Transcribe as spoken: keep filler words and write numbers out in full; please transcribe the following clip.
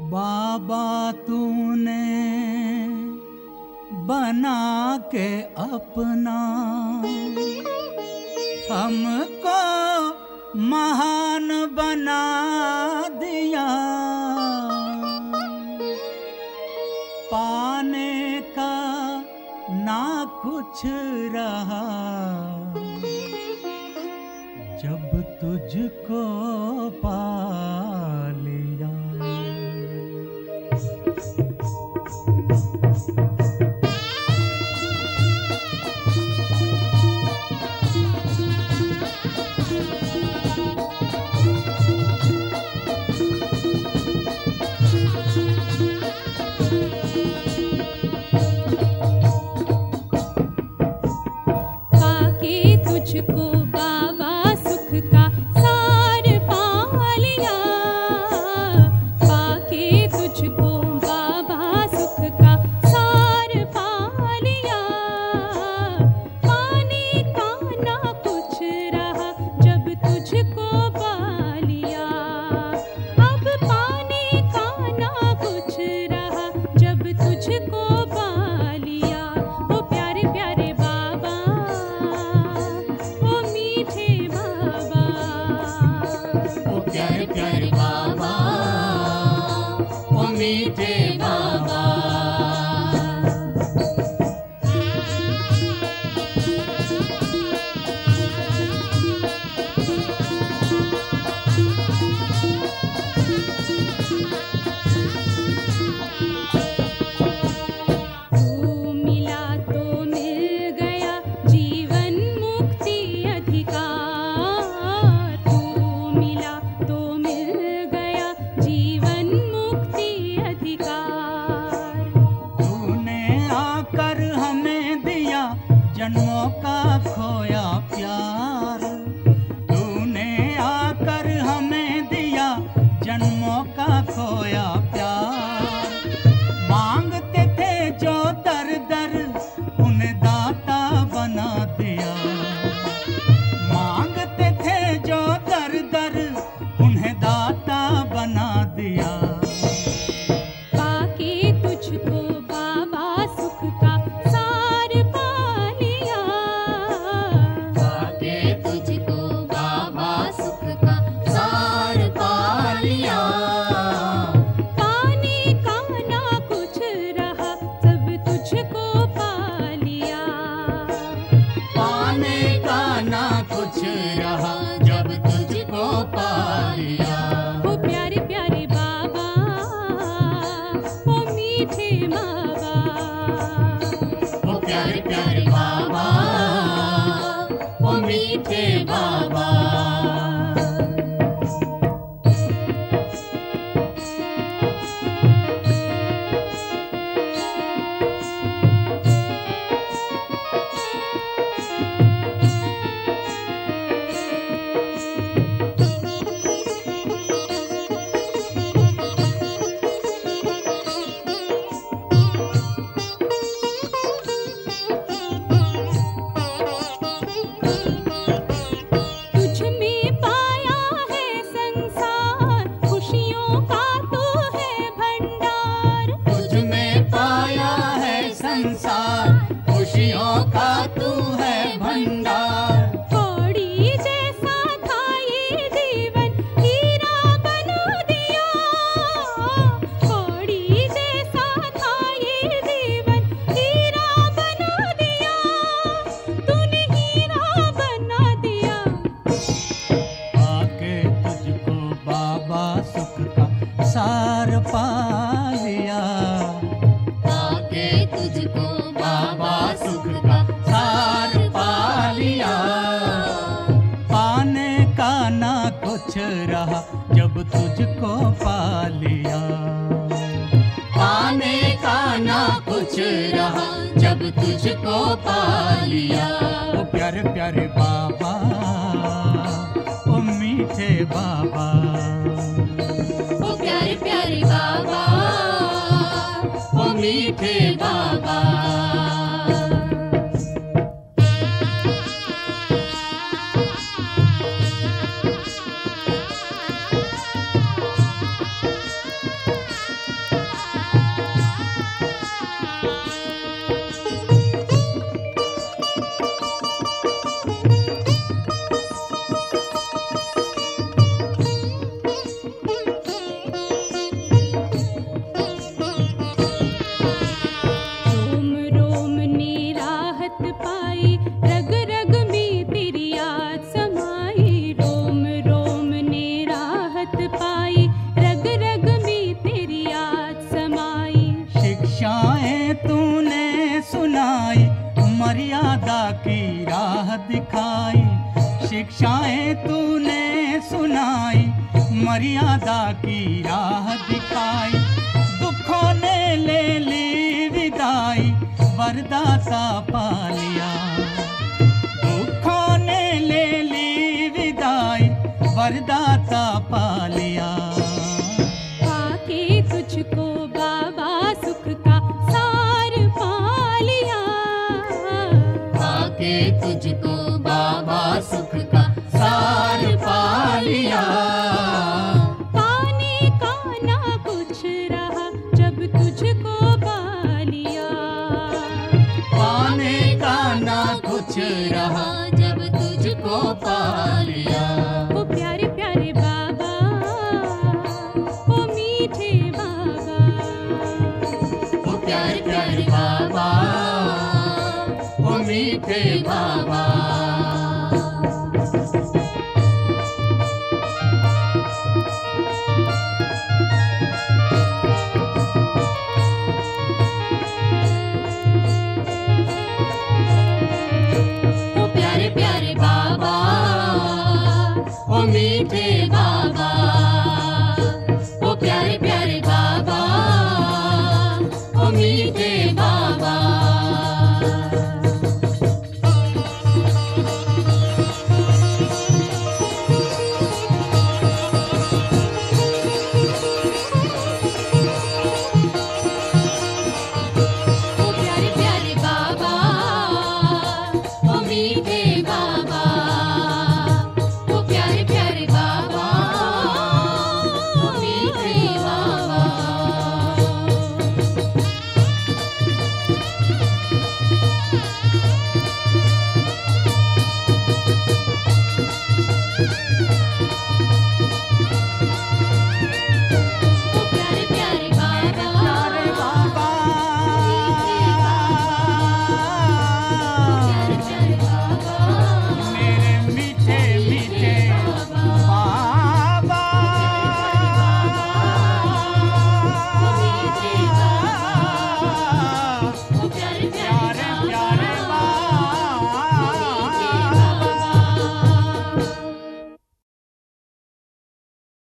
बाबा तूने बना के अपना हमको महान बना दिया, पाने का ना कुछ रहा जब तुझको पा लिया। पाके तुझको बाबा सुख का सार पा लिया, पाके तुझको बाबा सुख का सार पा लिया, पाने का ना कुछ रहा जब तुझको पा लिया, अब पाने का ना कुछ रहा जब तुझको पा लिया। ओ प्यारे प्यारे बाबा, ओ मीठे बाबा, ओ प्यारे प्यारे बाबा, ओ मीठे बाबा। तू मिला तो मिल गया जीवन मुक्ति अधिकार, तू मिला तो मिल गया जीवन मुक्ति अधिकार। तूने आकर हमें दिया जन्मों का खोया प्यार, तूने आकर हमें दिया जन्मों का खोया प्यार। मांगते थे जो दर दर उन्हें दाता बना दिया, मांगते थे जो दर दर उन्हें दाता बना दिया। पाके तुझको बाबा सुख का सार पा लिया, पाके तुझको बाबा सुख का सार पा लिया, पाने का ना कुछ रहा सब तुझको पा लिया, पाने का ना कुछ रहा जब तुझको पा लिया। ओ प्यारे प्यारे बाबा, ओ मीठे बाबा, ओ प्यारे प्यारे बाबा, ओ मीठे बाबा। तुझ में पाया है संसार, खुशियों का तू है भंडार, तुझ में पाया है संसार, खुशियों का तू है भंडार। कौड़ी जैसा था ये जीवन हीरा बना दिया, कौड़ी जैसा था ये जीवन हीरा बना दिया, तूने हीरा बना दिया। आके तुझको बाबा सुख का सार पा लिया, पाके तुझको बाबा सुख का सार पा लिया, पाने का ना कुछ रहा जब तुझको पा लिया। पाने का ना कुछ रहा जब तुझको पा लिया। ओ प्यारे प्यारे बाबा, ओ मीठे बाबा, ओ प्यारे प्यारे बाबा, ओ मीठे बाबा। की राह दिखाई, शिक्षाएं तूने सुनाई, मर्यादा की राह दिखाई। दुखों ने ले ली विदाई, वरदाता पा लिया। दुखों ने ले ली विदाई, वरदाता पा लिया। पाके तुझको बाबा सुख का सार पा लिया। पाके तुझको बाबा सुख का सार पा लिया। पाने का ना कुछ रहा जब तुझको पा लिया। पाने का ना कुछ रहा जब तुझको पा लिया। ओ प्यारे प्यारे बाबा, ओ मीठे बाबा, ओ प्यारे प्यारे बाबा, ओ मीठे बाबा। ओ प्यारे प्यारे बाबा, ओ मीठे बाबा। ओ प्यारे प्यारे बाबा, ओ मीठे बाबा।